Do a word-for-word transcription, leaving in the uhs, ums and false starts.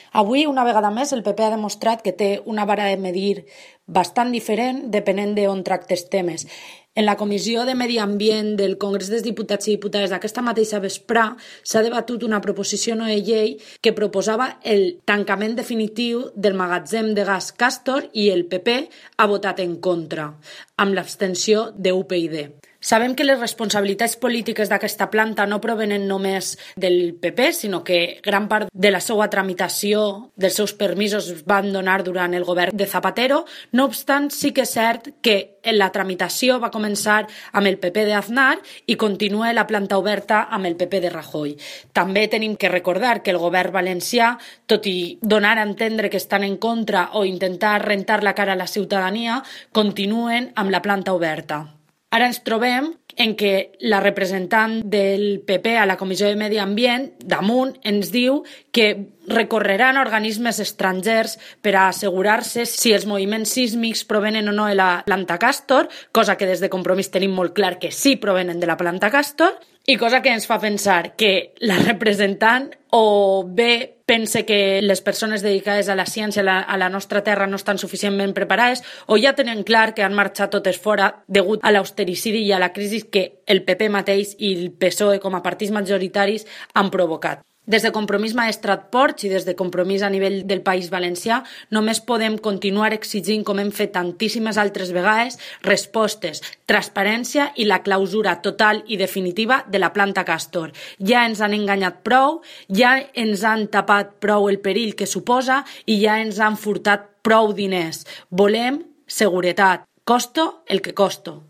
Avui, una vegada més, el P P ha demostrat que té una vara de medir bastant diferent depenent d'on tractes temes. En la Comissió de Medi Ambient del Congrés dels Diputats i Diputades d'aquesta mateixa vesprà s'ha debatut una proposició no de llei que proposava el tancament definitiu del magatzem de gas Castor i el P P ha votat en contra, amb l'abstenció de U P y. Sabem que les responsabilitats polítiques d'aquesta planta no provenen només del P P, sinó que gran part de la seva tramitació, dels seus permisos, es van donar durant el govern de Zapatero. No obstant, sí que és cert que la tramitació va començar amb el P P d'Aznar i continua la planta oberta amb el P P de Rajoy. També tenim que recordar que el govern valencià, tot i donar a entendre que estan en contra o intentar rentar la cara a la ciutadania, continuen amb la planta oberta. Ara ens trobem en què la representant del P P a la Comissió de Medi Ambient, damunt, ens diu que recorreran a organismes estrangers per a assegurar-se si els moviments sísmics provenen o no de la planta Castor, cosa que des de Compromís tenim molt clar que sí provenen de la planta Castor, i cosa que ens fa pensar que la representant o bé pense que les persones dedicades a la ciència a la, a la nostra terra no estan suficientment preparades o ja tenen clar que han marxat totes fora degut a l'austericidi i a la crisi que el P P mateix i el P S O E com a partits majoritaris han provocat. Des de Compromís Maestrat Ports i des de Compromís a nivell del País Valencià només podem continuar exigint, com hem fet tantíssimes altres vegades, respostes, transparència i la clausura total i definitiva de la planta Castor. Ja ens han enganyat prou, ja ens han tapat prou el perill que suposa i ja ens han furtat prou diners. Volem seguretat, costo el que costo.